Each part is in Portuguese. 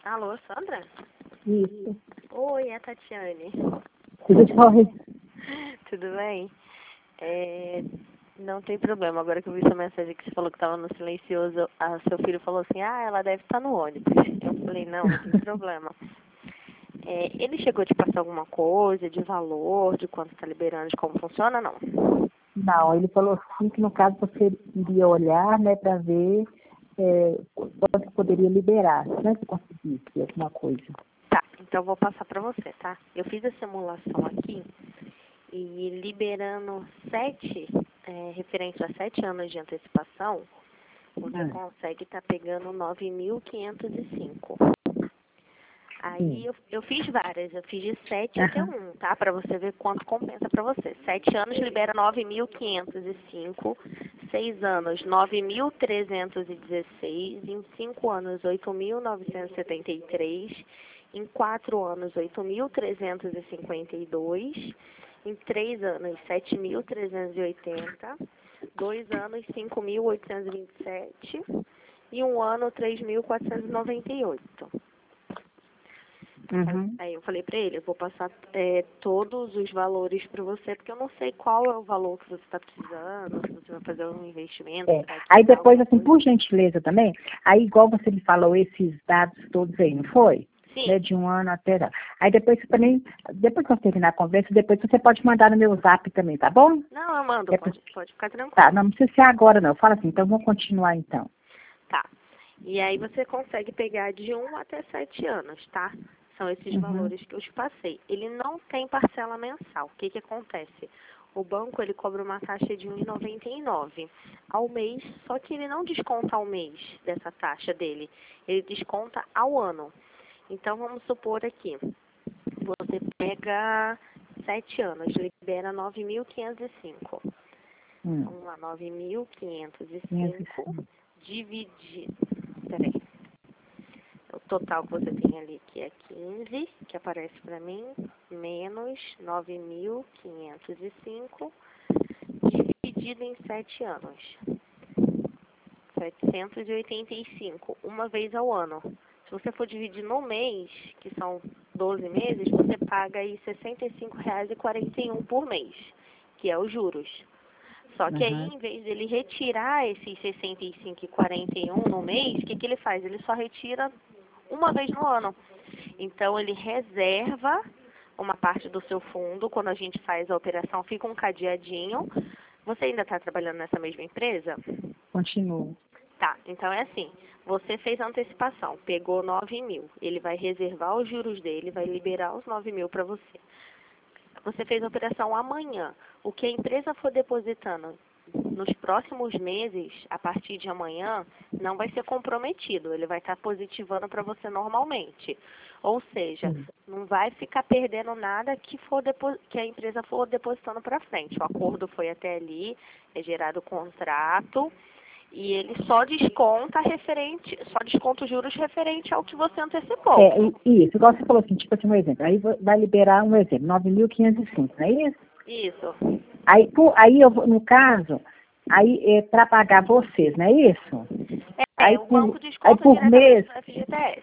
Alô, Sandra? Isso. Oi, é a Tatiane. Tudo jóia? Tudo bem? Não tem problema. Agora que eu vi sua mensagem que você falou que estava no silencioso, seu filho falou assim, ela deve estar no ônibus. Eu falei, não tem problema. Ele chegou a te passar alguma coisa de valor, de quanto está liberando, de como funciona, não? Não, ele falou assim que no caso você iria olhar, né, para ver quanto poderia liberar, né, se conseguisse alguma coisa. Tá, então eu vou passar para você, tá? Eu fiz a simulação aqui e liberando referente a 7 anos de antecipação, você consegue estar pegando 9.505. Aí eu fiz várias, eu fiz de 7 até 1, tá? Para você ver quanto compensa para você. 7 anos libera 9.505, 6 anos 9.316, em 5 anos 8.973, em 4 anos 8.352, em 3 anos 7.380, 2 anos 5.827 e 1 ano 3.498. Aí eu falei pra ele, eu vou passar todos os valores para você, porque eu não sei qual é o valor que você está precisando, se você vai fazer um investimento. Aí depois, assim, por gentileza também, aí igual você me falou esses dados todos aí, não foi? Sim. Né, de 1 ano até... Aí depois você também, depois que eu terminar a conversa, depois você pode mandar no meu zap também, tá bom? Não, eu mando, pode ficar tranquilo. Tá, não precisa ser agora não, fala assim, então vamos continuar então. Tá, e aí você consegue pegar de 1 até 7 anos, tá? São esses valores que eu te passei. Ele não tem parcela mensal. O que acontece? O banco, ele cobra uma taxa de R$ 1,99 ao mês, só que ele não desconta ao mês dessa taxa dele. Ele desconta ao ano. Então, vamos supor aqui, você pega 7 anos, libera 9.505. Vamos lá, 9.505 dividido... Peraí. O total que você tem ali, que é 15, que aparece para mim, menos 9.505, dividido em 7 anos. 785, uma vez ao ano. Se você for dividir no mês, que são 12 meses, você paga aí R$ 65,41 por mês, que é os juros. Só que aí, em vez dele retirar esses R$ 65,41 no mês, o que ele faz? Ele só retira uma vez no ano. Então, ele reserva uma parte do seu fundo. Quando a gente faz a operação, fica um cadeadinho. Você ainda está trabalhando nessa mesma empresa? Continuo. Tá, então é assim. Você fez a antecipação, pegou 9.000. Ele vai reservar os juros dele, vai liberar os 9.000 para você. Você fez a operação amanhã. O que a empresa for depositando nos próximos meses, a partir de amanhã, não vai ser comprometido. Ele vai estar positivando para você normalmente. Ou seja, não vai ficar perdendo nada que a empresa for depositando para frente. O acordo foi até ali, é gerado o contrato, e ele só desconta os juros referente ao que você antecipou. Isso, igual você falou assim, tipo assim, um exemplo. Aí vai liberar um exemplo, 9.505, não é isso? Isso. Aí eu vou, no caso, aí é para pagar vocês, não é isso? Aí o banco desconta por mês, no FGTS.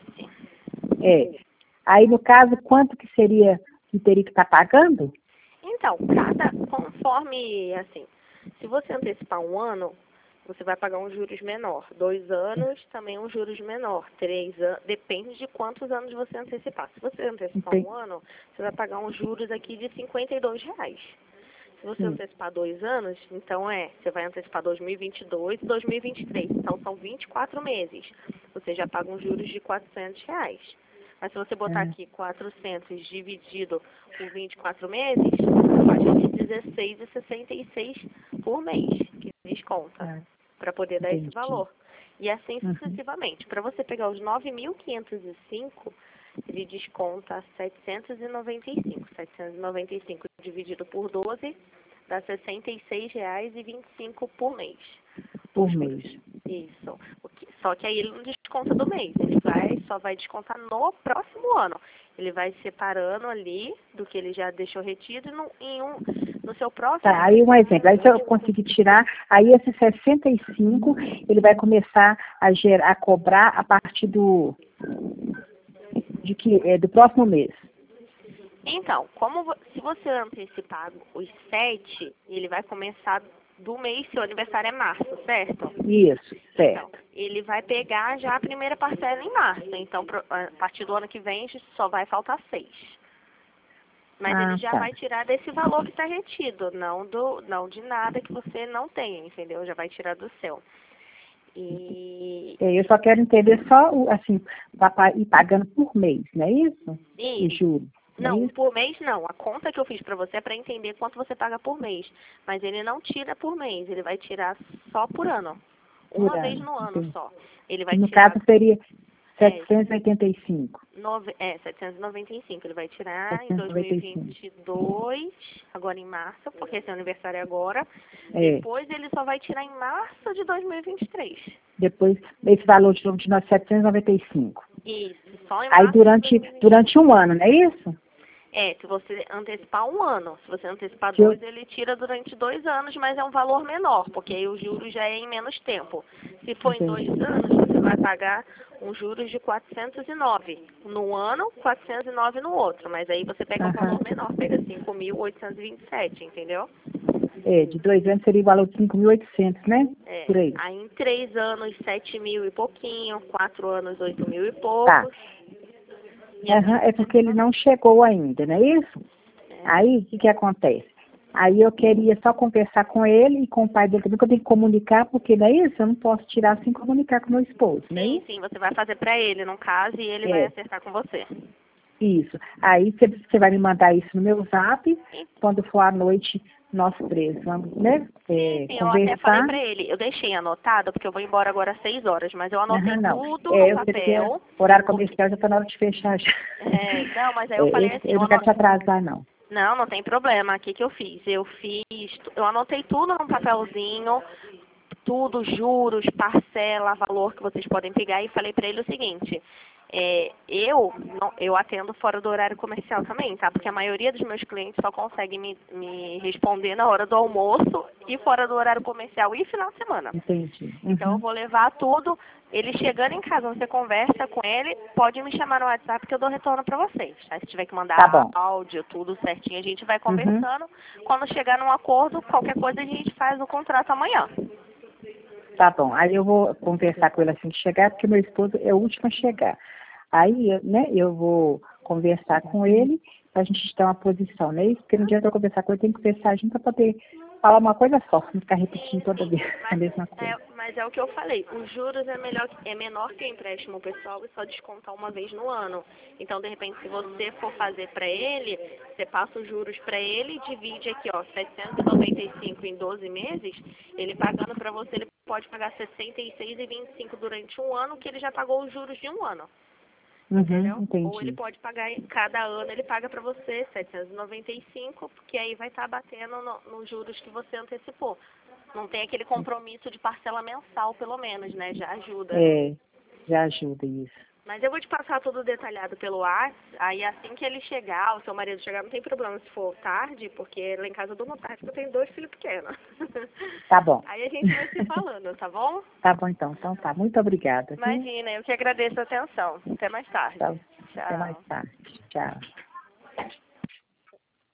Aí no caso, quanto que seria que teria que estar pagando? Então, conforme, assim, se você antecipar 1 ano, você vai pagar um juros menor. 2 anos, também um juros menor. 3 anos, depende de quantos anos você antecipar. Se você antecipar 1 ano, você vai pagar uns juros aqui de R$ 52. Se você antecipar 2 anos, então você vai antecipar 2022 e 2023. Então, são 24 meses. Você já paga uns juros de R$ 400. Mas se você botar aqui 400 dividido por 24 meses, vai de 16,66 por mês que desconta para poder dar esse valor. E assim sucessivamente. Para você pegar os 9.505, ele desconta 795. 795 dividido por 12 dá R$ 66,25 por mês. Por mês. Isso. Só que aí ele não desconta do mês. Ele só vai descontar no próximo ano. Ele vai separando ali do que ele já deixou retido no seu próximo. Tá, aí um exemplo. Aí se eu conseguir tirar, aí esse 65, ele vai começar a cobrar a partir do de que é do próximo mês. Então, se você antecipar os 7, ele vai começar do mês, seu aniversário é março, certo? Isso, certo. Então, ele vai pegar já a primeira parcela em março. Então, a partir do ano que vem, só vai faltar 6. Mas ele já vai tirar desse valor que está retido, não de nada que você não tenha, entendeu? Já vai tirar do seu. E eu só quero entender só, assim, ir pagando por mês, não é isso? Isso. O juro. Não, por mês não. A conta que eu fiz para você é para entender quanto você paga por mês. Mas ele não tira por mês, ele vai tirar só por ano. Uma vez no ano só. Ele vai no tirar... caso seria 785. 795. Ele vai tirar 795. em 2022, agora em março, porque esse é o aniversário agora. Depois ele só vai tirar em março de 2023. Depois, esse valor de novo de 795. Isso, só em março. Aí durante um ano, não é isso? Se você antecipar um ano. Se você antecipar 2, ele tira durante 2 anos, mas é um valor menor, porque aí o juros já é em menos tempo. Se for em 2 anos, você vai pagar um juros de 409 no ano, 409 no outro. Mas aí você pega um valor menor, pega 5.827, entendeu? De 2 anos seria o valor de 5.800, né? Por aí. Aí em 3 anos, 7.000 e pouquinho, 4 anos, 8.000 e poucos. Tá. É porque ele não chegou ainda, não é isso? Aí, o que acontece? Aí eu queria só conversar com ele e com o pai dele também, que eu tenho que comunicar, porque não é isso? Eu não posso tirar sem comunicar com meu esposo, não é isso? Sim, você vai fazer para ele, no caso, e ele vai acertar com você. Isso. Aí você vai me mandar isso no meu zap, quando for à noite, nós três vamos, né? Sim, eu até falei pra ele, eu deixei anotado, porque eu vou embora agora às 6 horas, mas eu anotei tudo no papel. Horário comercial já tá na hora de fechar já. Não, mas aí eu falei assim... Eu não quero te atrasar, não. Não tem problema. O que eu fiz? Eu anotei tudo num papelzinho, tudo, juros, parcela, valor que vocês podem pegar, e falei pra ele o seguinte... eu atendo fora do horário comercial também, tá? Porque a maioria dos meus clientes só consegue me responder na hora do almoço e fora do horário comercial e final de semana. Entendi. Então eu vou levar tudo. Ele chegando em casa, você conversa com ele, pode me chamar no WhatsApp que eu dou retorno pra vocês. Aí se tiver que mandar áudio, tudo certinho, a gente vai conversando. Quando chegar num acordo, qualquer coisa a gente faz o contrato amanhã. Tá bom. Aí eu vou conversar com ele assim que chegar, porque meu esposo é o último a chegar. Aí, eu vou conversar com ele para a gente ter uma posição, né? Porque no dia que eu conversar com ele, tem que conversar junto para poder falar uma coisa só, não ficar repetindo toda vez a mesma coisa. Mas é o que eu falei, os juros é menor que o empréstimo pessoal e só descontar uma vez no ano. Então, de repente, se você for fazer para ele, você passa os juros para ele e divide aqui, 795 em 12 meses, ele pagando para você, ele pode pagar 66,25 durante um ano, que ele já pagou os juros de um ano. Entendeu? Entendi. Ou ele pode pagar, cada ano ele paga para você 795, porque aí vai estar batendo nos juros que você antecipou. Não tem aquele compromisso de parcela mensal, pelo menos, né? Já ajuda. Já ajuda isso. Mas eu vou te passar tudo detalhado pelo WhatsApp, aí assim que ele chegar, o seu marido chegar, não tem problema se for tarde, porque lá em casa eu durmo tarde, porque eu tenho 2 filhos pequenos. Tá bom. Aí a gente vai se falando, tá bom? Tá bom então, tá. Muito obrigada. Imagina, eu que agradeço a atenção. Até mais tarde. Tá. Tchau. Até mais tarde. Tchau.